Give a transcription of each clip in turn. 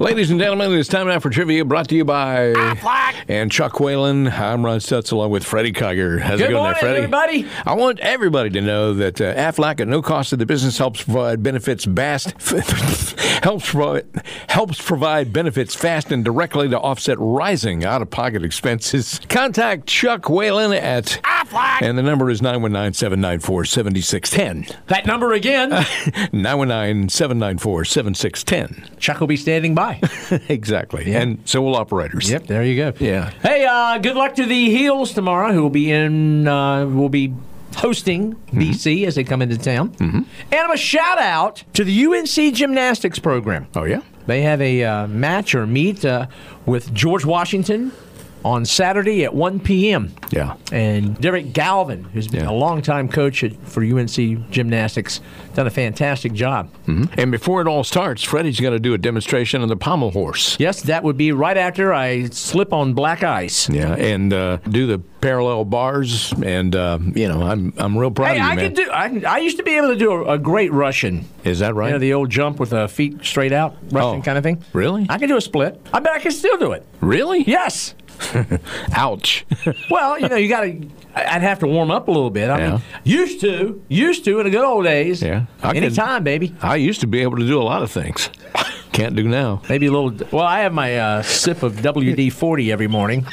Ladies and gentlemen, it's time now for trivia brought to you by Aflac and Chuck Whalen. I'm Ron Stutz along with Freddie Kiger. How's it Good going morning, there, Freddie? everybody. I want everybody to know that Aflac at no cost to the business helps provide benefits helps provide benefits fast and directly to offset rising out-of-pocket expenses. Contact Chuck Whalen at Aflac. and the number is 919-794-7610. That number again. 919-794-7610. Chuck will be standing by. Exactly. Yeah. And so will operators. Yep, there you go. Yeah. Hey, good luck to the Heels tomorrow, who will be hosting BC as they come into town. Mm-hmm. And a shout out to the UNC gymnastics program. Oh, yeah? They have a match or meet with George Washington on Saturday at 1 p.m. Yeah. And Derek Galvin, who's been a longtime coach for UNC Gymnastics, done a fantastic job. Mm-hmm. And before it all starts, Freddie's got to do a demonstration on the pommel horse. Yes, that would be right after I slip on black ice. Yeah, and do the parallel bars, and I'm real proud of you, man. I used to be able to do a great Russian. Is that right? You know, the old jump with the feet straight out, Russian kind of thing. Really? I can do a split. I bet I can still do it. Really? Yes. Ouch. Well, you got to. I'd have to warm up a little bit. I mean, used to in the good old days. Yeah. Anytime, baby. I used to be able to do a lot of things. Can't do now. Maybe a little. Well, I have my sip of WD-40 every morning.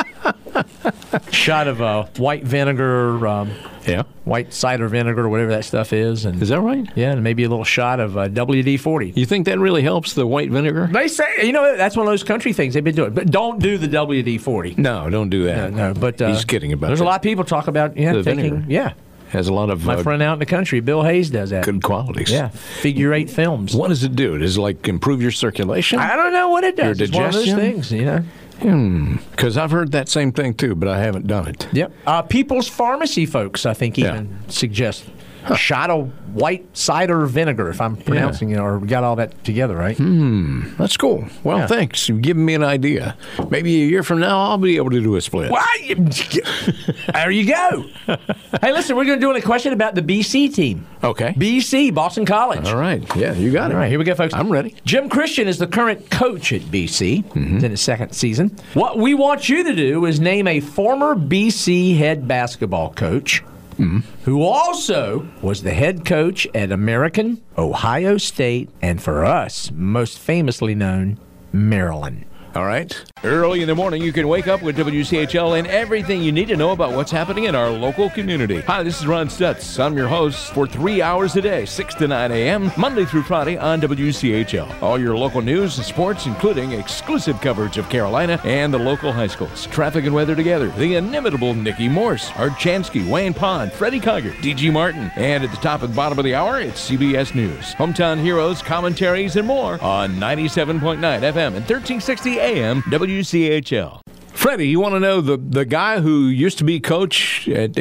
Shot of white vinegar, white cider vinegar, or whatever that stuff is. And is that right? Yeah, and maybe a little shot of WD-40. You think that really helps, the white vinegar? They say, that's one of those country things they've been doing. But don't do the WD-40. No, don't do that. No, but he's kidding about there's that. a lot of people talk about the taking, vinegar. Has a lot of my friend out in the country, Bill Hayes, does that. Good qualities. Yeah, Figure 8 films. What does it do? Does it improve your circulation? I don't know what it does. Your digestion? It's one of those things, Because I've heard that same thing, too, but I haven't done it. Yep. People's Pharmacy folks, I think, even suggest a shot of white cider vinegar, if I'm pronouncing or got all that together, right? That's cool. Well, thanks. You've given me an idea. Maybe a year from now, I'll be able to do a split. Well, there you go. Hey, listen, we're going to do a question about the BC team. Okay. BC, Boston College. All right. Yeah, you got it. All right, here we go, folks. I'm ready. Jim Christian is the current coach at BC. He's in his second season. What we want you to do is name a former BC head basketball coach who also was the head coach at American, Ohio State, and for us, most famously known, Maryland. All right. Early in the morning, you can wake up with WCHL and everything you need to know about what's happening in our local community. Hi, this is Ron Stutz. I'm your host for 3 hours a day, 6 to 9 a.m., Monday through Friday on WCHL. All your local news and sports, including exclusive coverage of Carolina and the local high schools. Traffic and weather together. The inimitable Nikki Morse, Art Chansky, Wayne Pond, Freddie Kiger, D.G. Martin. And at the top and bottom of the hour, it's CBS News. Hometown heroes, commentaries, and more on 97.9 FM and 1360 AM WCHL. Freddie, you want to know the guy who used to be coach at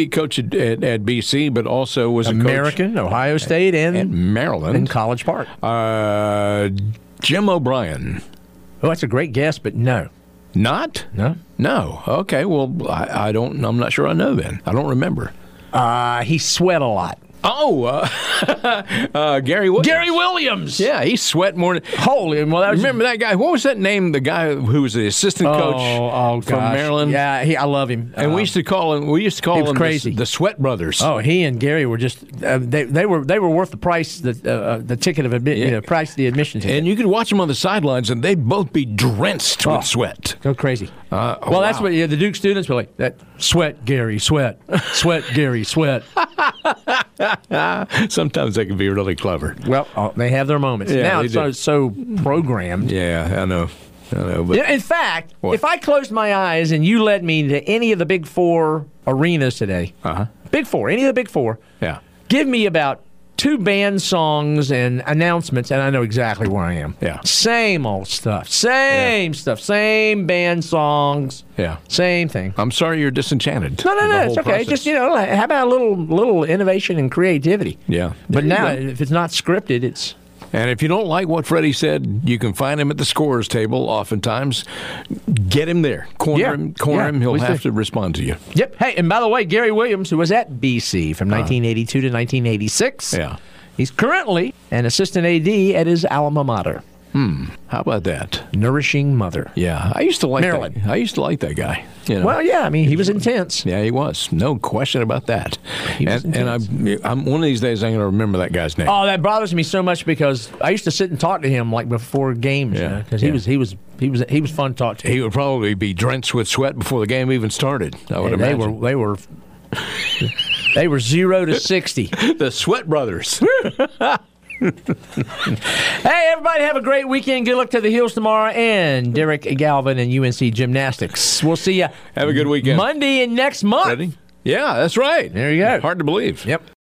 BC, but also was American, Ohio State, and Maryland, and College Park. Jim O'Brien. Oh, that's a great guess, but no. Not? No. Okay. Well, I'm not sure I know then. I don't remember. He sweat a lot. Oh, Gary Williams. Gary Williams. Yeah, he sweat more. Remember that guy? What was that name? The guy who was the assistant coach from Maryland. Yeah, I love him. And we used to call him. Crazy. The Sweat Brothers. Oh, he and Gary were just they were worth the price the ticket of price of the admission ticket. And you could watch them on the sidelines, and they'd both be drenched with sweat. Go crazy. That's what the Duke students were like. That sweat, Gary, sweat, Gary, sweat. Sometimes they can be really clever. Well, they have their moments. Yeah, now it's so programmed. Yeah, I know. But in fact, if I closed my eyes and you led me to any of the Big Four arenas today, Big Four, any of the Big Four, give me about 2 band songs and announcements, and I know exactly where I am. Yeah. Same old stuff. Same band songs. Yeah. Same thing. I'm sorry you're disenchanted. No, it's okay. Process. Just, how about a little innovation and creativity? Yeah. But now, if it's not scripted, it's... And if you don't like what Freddie said, you can find him at the scorers table oftentimes. Get him there. Corner him. He'll have to respond to you. Yep. Hey, and by the way, Gary Williams, who was at BC from 1982 to 1986. Yeah. He's currently an assistant AD at his alma mater. How about that? Nourishing mother. Yeah, I used to like Maryland. that. I used to like that guy. You know? Well, yeah, I mean, he was intense. Yeah, he was. No question about that. He was And I'm one of these days I'm going to remember that guy's name. Oh, that bothers me so much because I used to sit and talk to him like before games, Yeah, because yeah. he was fun to talk to. He would probably be drenched with sweat before the game even started. I would They imagine. were they were 0 to 60. The Sweat Brothers. Hey, everybody, have a great weekend. Good luck to the Heels tomorrow and Derek Galvin and UNC Gymnastics. We'll see you Have a good weekend. Monday and next month. Ready? Yeah, that's right. There you go. Hard to believe. Yep.